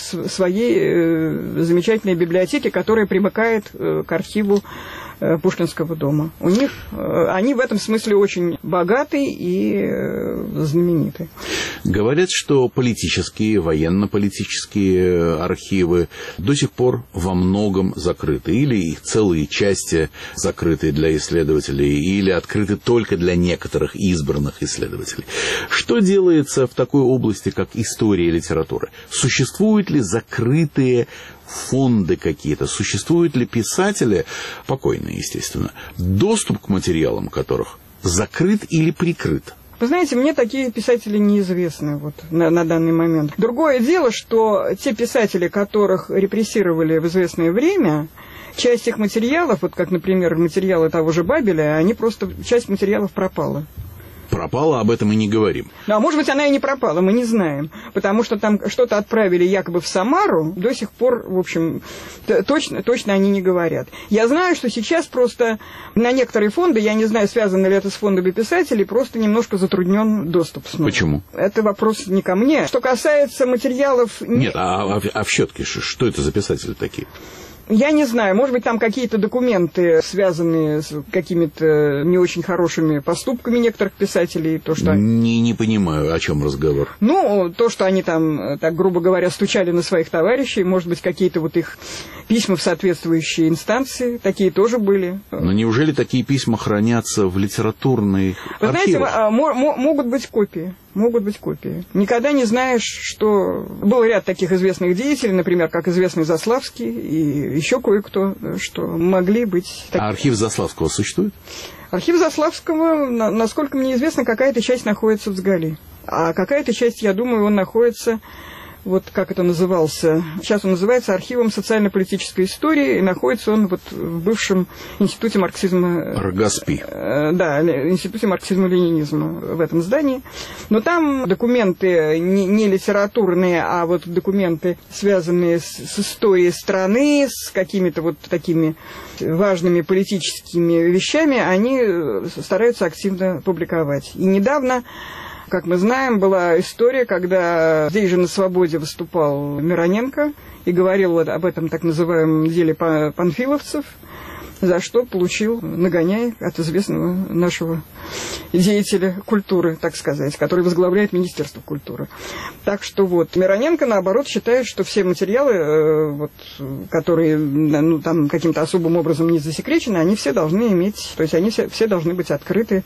своей замечательной библиотеки, которая примыкает к архиву Пушкинского дома. У них, они в этом смысле очень богаты и знамениты.
Говорят, что политические, военно-политические архивы до сих пор во многом закрыты, или их целые части закрыты для исследователей, или открыты только для некоторых избранных исследователей. Что делается в такой области, как история литературы? Существуют ли закрытые фонды какие-то, существуют ли писатели, покойные, естественно, доступ к материалам которых закрыт или прикрыт?
Вы знаете, мне такие писатели неизвестны вот, на, на данный момент. Другое дело, что те писатели, которых репрессировали в известное время, часть их материалов, вот как, например, материалы того же Бабеля, они просто, часть материалов пропала.
Пропала, об этом и не говорим.
Ну, а может быть, она и не пропала, мы не знаем. Потому что там что-то отправили якобы в Самару, до сих пор, в общем, точно, точно они не говорят. Я знаю, что сейчас просто на некоторые фонды, я не знаю, связано ли это с фондами писателей, просто немножко затруднен доступ снова.
Почему?
Это вопрос не ко мне. Что касается материалов...
Нет, а, а, а в Щеткише что это за писатели такие?
Я не знаю, может быть, там какие-то документы, связанные с какими-то не очень хорошими поступками некоторых писателей. То, что...
не, не понимаю, о чем разговор.
Ну, то, что они там, так грубо говоря, стучали на своих товарищей, может быть, какие-то вот их письма в соответствующие инстанции, такие тоже были.
Но неужели такие письма хранятся в литературных
Вы
архивах?
знаете, могут быть копии. Могут быть копии. Никогда не знаешь, что... Был ряд таких известных деятелей, например, как известный Заславский и еще кое-кто, что могли быть...
Так... А архив Заславского существует?
Архив Заславского, насколько мне известно, какая-то часть находится в Сгали. А какая-то часть, я думаю, он находится... Вот как это назывался, сейчас он называется архивом социально-политической истории, и находится он вот в бывшем институте марксизма...
РГАСПИ.
Э, да, институте марксизма-ленинизма в этом здании. Но там документы не, не литературные, а вот документы, связанные с, с историей страны, с какими-то вот такими важными политическими вещами, они стараются активно публиковать. И недавно... Как мы знаем, была история, когда здесь же на свободе выступал Мироненко и говорил об этом так называемом деле панфиловцев, за что получил нагоняй от известного нашего деятеля культуры, так сказать, который возглавляет Министерство культуры. Так что вот, Мироненко, наоборот, считает, что все материалы, э, вот, которые ну, там каким-то особым образом не засекречены, они все должны иметь, то есть они все, все должны быть открыты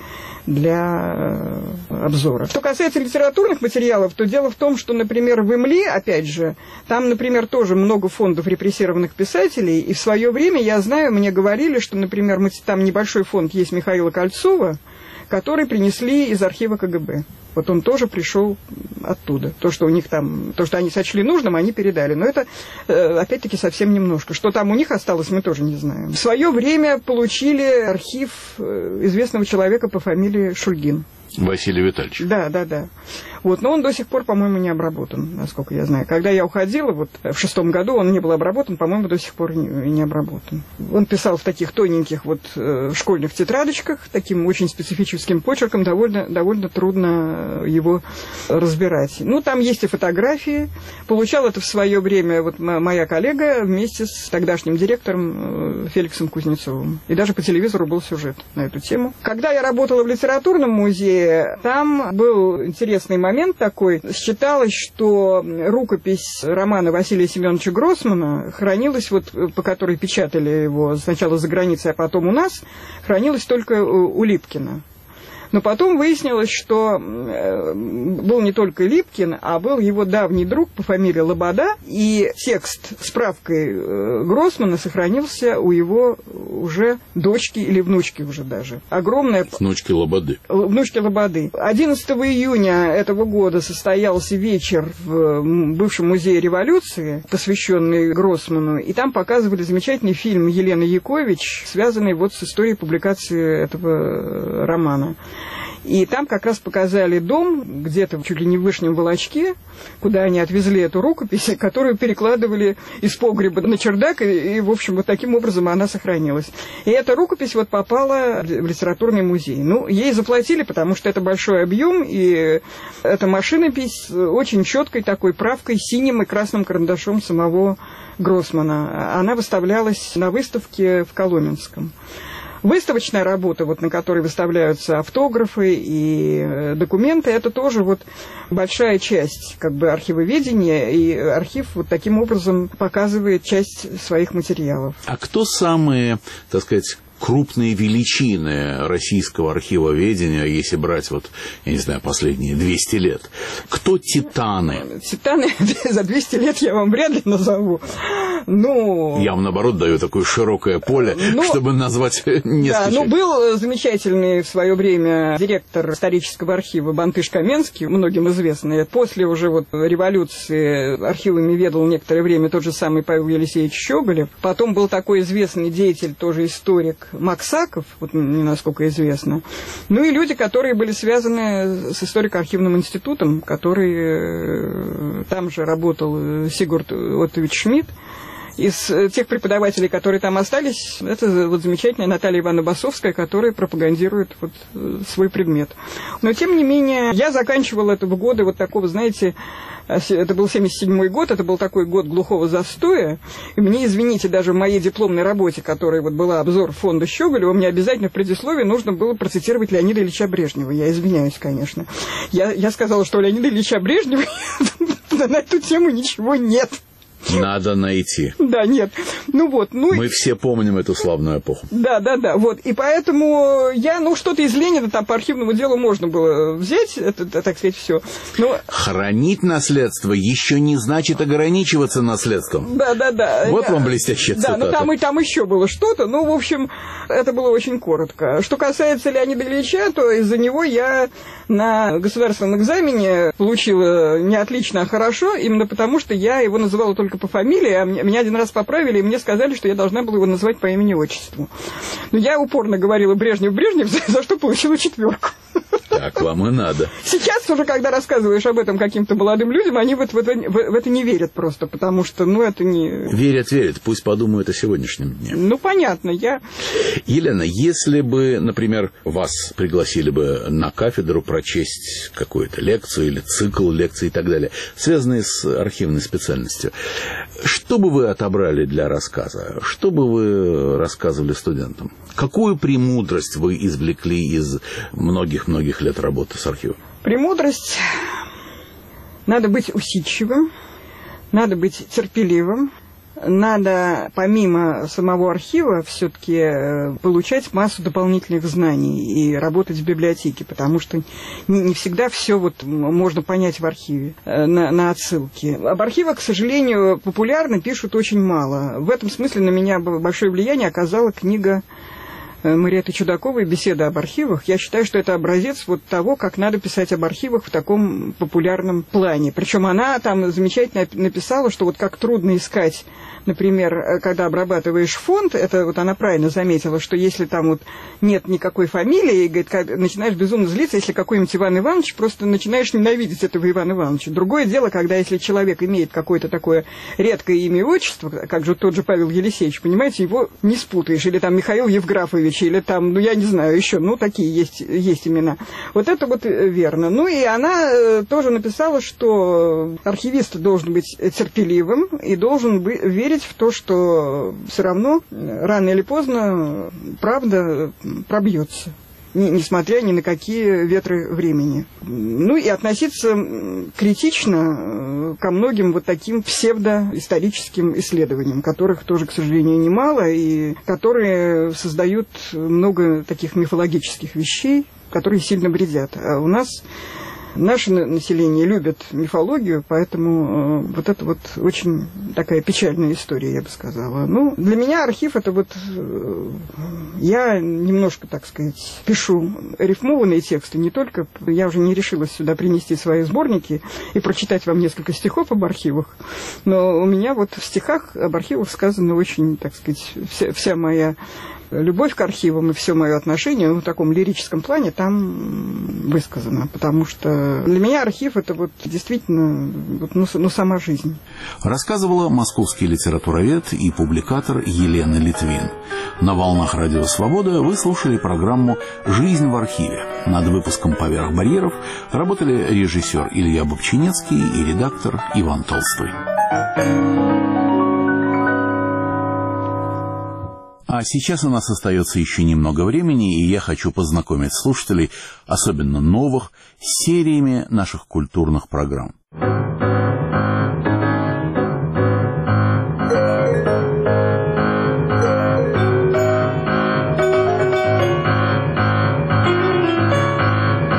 для э, обзора. Что касается литературных материалов, то дело в том, что, например, в Имле, опять же, там, например, тоже много фондов репрессированных писателей, и в свое время, я знаю, мне говорили, что, например, там небольшой фонд есть Михаила Кольцова, который принесли из архива КГБ. Вот он тоже пришел оттуда. То, что у них там, то, что они сочли нужным, они передали. Но это, опять-таки, совсем немножко. Что там у них осталось, мы тоже не знаем. В свое время получили архив известного человека по фамилии Шульгин.
Василий Витальевич.
Да, да, да. Вот, но он до сих пор, по-моему, не обработан, насколько я знаю. Когда я уходила, вот в шестом году он не был обработан, по-моему, до сих пор не, не обработан. Он писал в таких тоненьких вот э, школьных тетрадочках, таким очень специфическим почерком, довольно, довольно трудно его разбирать. Ну, там есть и фотографии. Получал это в свое время вот моя коллега вместе с тогдашним директором э, Феликсом Кузнецовым. И даже по телевизору был сюжет на эту тему. Когда я работала в литературном музее, там был интересный момент такой. Считалось, что рукопись романа Василия Семеновича Гроссмана хранилась, вот, по которой печатали его сначала за границей, а потом у нас, хранилась только у Липкина. Но потом выяснилось, что был не только Липкин, а был его давний друг по фамилии Лобода, и текст с справкой Гроссмана сохранился у его уже дочки или внучки уже даже. Огромная...
Внучки Лободы.
Внучки Лободы. одиннадцатого июня этого года состоялся вечер в бывшем музее революции, посвященный Гроссману, и там показывали замечательный фильм Елены Якович, связанный вот с историей публикации этого романа. И там как раз показали дом, где-то чуть ли не в Вышнем Волочке, куда они отвезли эту рукопись, которую перекладывали из погреба на чердак, и, и, в общем, вот таким образом она сохранилась. И эта рукопись вот попала в литературный музей. Ну, ей заплатили, потому что это большой объем, и эта машинопись очень четкой такой правкой, синим и красным карандашом самого Гроссмана. Она выставлялась на выставке в Коломенском. Выставочная работа, вот, на которой выставляются автографы и документы, это тоже вот большая часть как бы архивоведения, и архив вот таким образом показывает часть своих материалов.
А кто самые, так сказать, крупные величины российского архивоведения, если брать, вот, я не знаю, последние двести лет? Кто титаны?
Титаны за двести лет я вам вряд ли назову. Ну...
Я вам, наоборот, даю такое широкое поле, ну, чтобы назвать несколько.
Да, ну, был замечательный в свое время директор исторического архива Бантыш Каменский, многим известный. После уже вот революции архивами ведал некоторое время тот же самый Павел Елисеевич Щеголев. Потом был такой известный деятель, тоже историк, Максаков, вот мне насколько известно. Ну, и люди, которые были связаны с историко-архивным институтом, который там же работал Сигурд Оттович Шмидт. Из тех преподавателей, которые там остались, это вот замечательная Наталья Ивановна Басовская, которая пропагандирует вот свой предмет. Но, тем не менее, я заканчивала этого года вот такого, знаете, это был семьдесят седьмой год, это был такой год глухого застоя, и мне, извините, даже в моей дипломной работе, которая вот была обзор фонда Щеголева, мне обязательно в предисловии нужно было процитировать Леонида Ильича Брежнева. Я извиняюсь, конечно. Я, я сказала, что у Леонида Ильича Брежнева на эту тему ничего нет.
Надо найти.
Да, нет. Ну вот. Ну,
мы все помним эту славную эпоху.
Да, да, да. Вот. И поэтому я, ну, что-то из Ленина там по архивному делу можно было взять, это, так сказать, все. Но...
Хранить наследство еще не значит ограничиваться наследством.
Да, да, да.
Вот
я...
вам блестящая цитата.
Да, ну там и там еще было что-то. Ну, в общем, это было очень коротко. Что касается Леонида Ильича, то из-за него я на государственном экзамене получила не отлично, а хорошо, именно потому, что я его называла только по фамилии, а меня один раз поправили, и мне сказали, что я должна была его называть по имени-отчеству. Но я упорно говорила Брежнев-Брежнев, за что получила четверку.
Так вам и надо.
Сейчас уже, когда рассказываешь об этом каким-то молодым людям, они в это, в это, в это не верят просто, потому что, ну, это не...
Верят, верят, пусть подумают о сегодняшнем дне.
Ну, понятно, я...
Елена, если бы, например, вас пригласили бы на кафедру прочесть какую-то лекцию или цикл лекций и так далее, связанные с архивной специальностью, что бы вы отобрали для рассказа? Что бы вы рассказывали студентам? Какую премудрость вы извлекли из многих-многих лет работы с архивом?
Премудрость. Надо быть усидчивым, надо быть терпеливым, надо помимо самого архива все-таки получать массу дополнительных знаний и работать в библиотеке, потому что не, не всегда все вот можно понять в архиве на, на отсылке. Об архивах, к сожалению, популярно пишут очень мало. В этом смысле на меня большое влияние оказала книга Мариэтты Чудаковой «Беседа об архивах». Я считаю, что это образец вот того, как надо писать об архивах в таком популярном плане. Причем она там замечательно написала, что вот как трудно искать, например, когда обрабатываешь фонд, это вот она правильно заметила, что если там вот нет никакой фамилии, и, говорит, начинаешь безумно злиться, если какой-нибудь Иван Иванович, просто начинаешь ненавидеть этого Ивана Ивановича. Другое дело, когда если человек имеет какое-то такое редкое имя и отчество, как же тот же Павел Елисеевич, понимаете, его не спутаешь, или там Михаил Евграфович, или там, ну, я не знаю, еще, ну, такие есть, есть имена. Вот это вот верно. Ну, и она тоже написала, что архивист должен быть терпеливым и должен быть, верить в то, что все равно рано или поздно правда пробьется, несмотря ни на какие ветры времени. Ну, и относиться критично ко многим вот таким псевдоисторическим исследованиям, которых тоже, к сожалению, немало, и которые создают много таких мифологических вещей, которые сильно вредят. А у нас наше население любит мифологию, поэтому вот это вот очень такая печальная история, я бы сказала. Ну, для меня архив это вот... Я немножко, так сказать, пишу рифмованные тексты, не только... Я уже не решилась сюда принести свои сборники и прочитать вам несколько стихов об архивах, но у меня вот в стихах об архивах сказано очень, так сказать, вся, вся моя... любовь к архивам и все мое отношение ну, в таком лирическом плане там высказано, потому что для меня архив это вот действительно вот, ну, ну, сама жизнь.
Рассказывала московский литературовед и публикатор Елена Литвин. На волнах Радио Свобода вы слушали программу «Жизнь в архиве». Над выпуском «Поверх барьеров» работали режиссер Илья Бобчинецкий и редактор Иван Толстой. А сейчас у нас остается еще немного времени, и я хочу познакомить слушателей, особенно новых, с сериями наших культурных программ.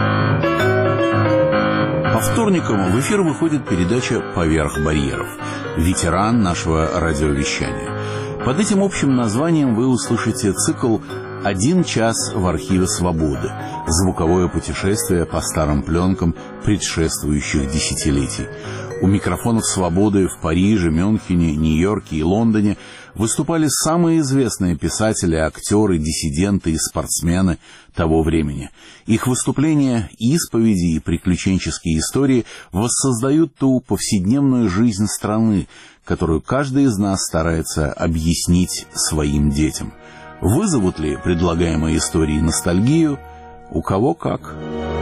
По вторникам в эфир выходит передача «Поверх барьеров». ветеран нашего радиовещания. Под этим общим названием вы услышите цикл «Один час в архиве «Свободы», звуковое путешествие по старым пленкам предшествующих десятилетий. У микрофонов «Свободы» в Париже, Мюнхене, Нью-Йорке и Лондоне выступали самые известные писатели, актеры, диссиденты и спортсмены того времени. Их выступления, исповеди и приключенческие истории воссоздают ту повседневную жизнь страны, которую каждый из нас старается объяснить своим детям. Вызовут ли предлагаемые истории ностальгию? У кого как.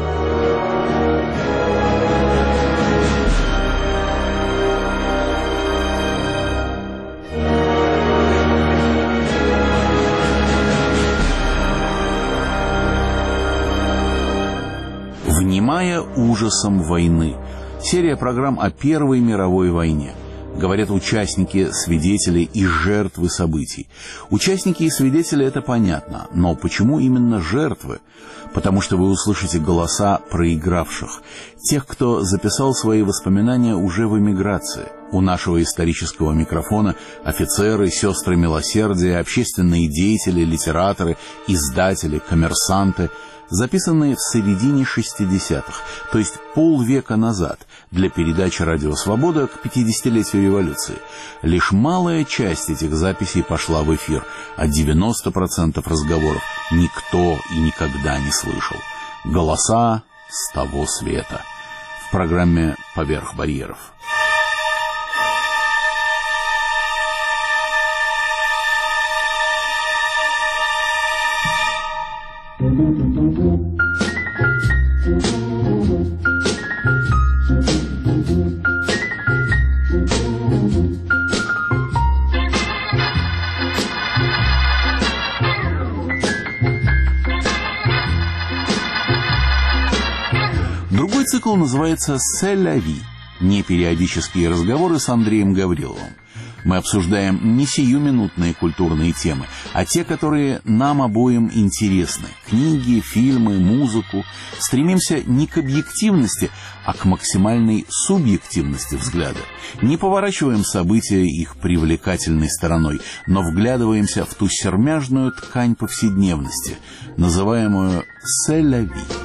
«Внимая ужасом войны» — серия программ о Первой мировой войне. Говорят участники, свидетели и жертвы событий. Участники и свидетели — это понятно, но почему именно жертвы? Потому что вы услышите голоса проигравших, тех, кто записал свои воспоминания уже в эмиграции. У нашего исторического микрофона офицеры, сестры милосердия, общественные деятели, литераторы, издатели, коммерсанты, записанные в середине шестидесятых, то есть полвека назад, для передачи «Радио Свобода» к пятидесятилетию революции. Лишь малая часть этих записей пошла в эфир, а девяносто процентов разговоров никто и никогда не слышал. Голоса с того света. В программе «Поверх барьеров». Другой цикл называется «C'est la vie» — непериодические разговоры с Андреем Гавриловым. Мы обсуждаем не сиюминутные культурные темы, а те, которые нам обоим интересны. Книги, фильмы, музыку. Стремимся не к объективности, а к максимальной субъективности взгляда. Не поворачиваем события их привлекательной стороной, но вглядываемся в ту сермяжную ткань повседневности, называемую «C'est la vie».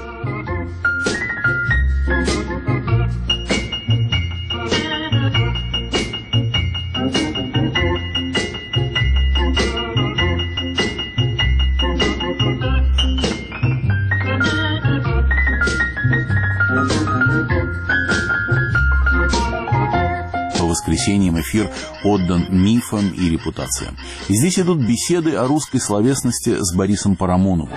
По воскресеньям эфир отдан мифам и репутациям. Здесь идут беседы о русской словесности с Борисом Парамоновым.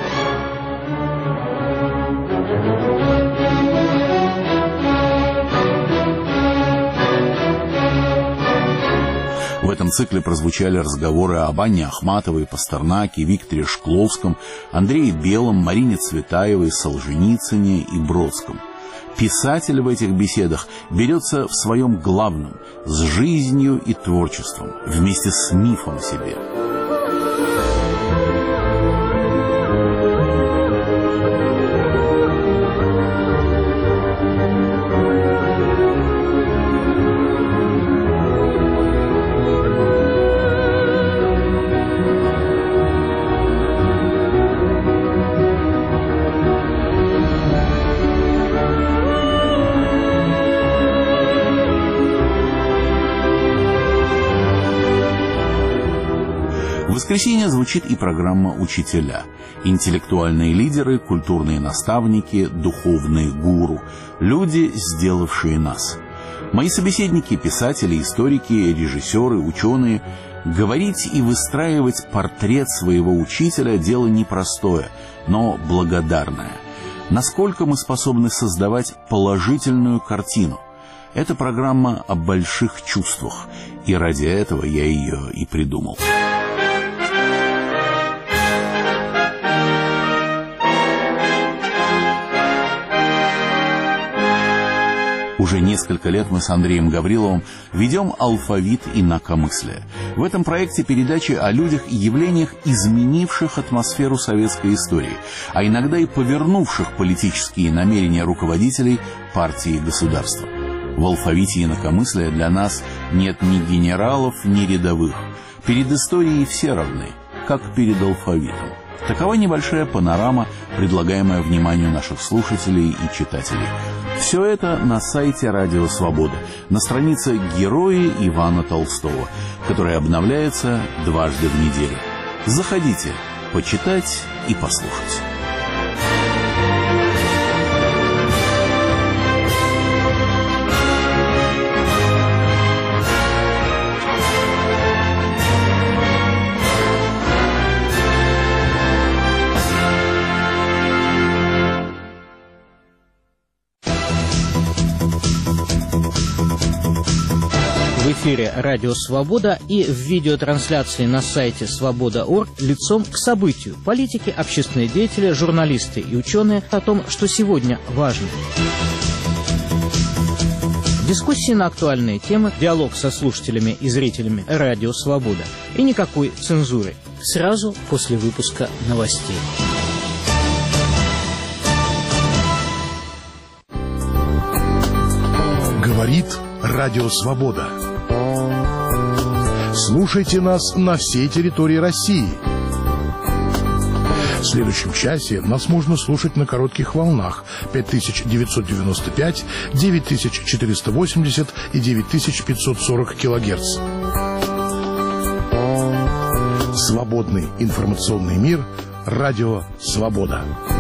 В этом цикле прозвучали разговоры об Анне Ахматовой, Пастернаке, Викторе Шкловском, Андрее Белом, Марине Цветаевой, Солженицыне и Бродском. Писатель в этих беседах берется в своем главном – с жизнью и творчеством, вместе с мифом о себе. В воскресенье звучит и программа «Учителя». Интеллектуальные лидеры, культурные наставники, духовные гуру. Люди, сделавшие нас. Мои собеседники – писатели, историки, режиссеры, ученые. Говорить и выстраивать портрет своего учителя – дело непростое, но благодарное. Насколько мы способны создавать положительную картину? Это программа о больших чувствах, и ради этого я ее и придумал. Уже несколько лет мы с Андреем Гавриловым ведем «Алфавит инакомыслия». В этом проекте передачи о людях и явлениях, изменивших атмосферу советской истории, а иногда и повернувших политические намерения руководителей партии и государства. В алфавите инакомыслия для нас нет ни генералов, ни рядовых. Перед историей все равны, как перед алфавитом. Такова небольшая панорама, предлагаемая вниманию наших слушателей и читателей. Все это на сайте «Радио Свобода», на странице «Герои Ивана Толстого», которая обновляется дважды в неделю. Заходите, почитать и послушать.
В эфире «Радио Свобода» и в видеотрансляции на сайте свобода точка орг лицом к событию. Политики, общественные деятели, журналисты и ученые о том, что сегодня важно. Дискуссии на актуальные темы, диалог со слушателями и зрителями «Радио Свобода». И никакой цензуры. Сразу после выпуска новостей.
Говорит Радио Свобода. Слушайте нас на всей территории России. В следующем часе нас можно слушать на коротких волнах пять тысяч девятьсот девяносто пять, девять тысяч четыреста восемьдесят и девять тысяч пятьсот сорок килогерц. Свободный информационный мир. Радио Свобода.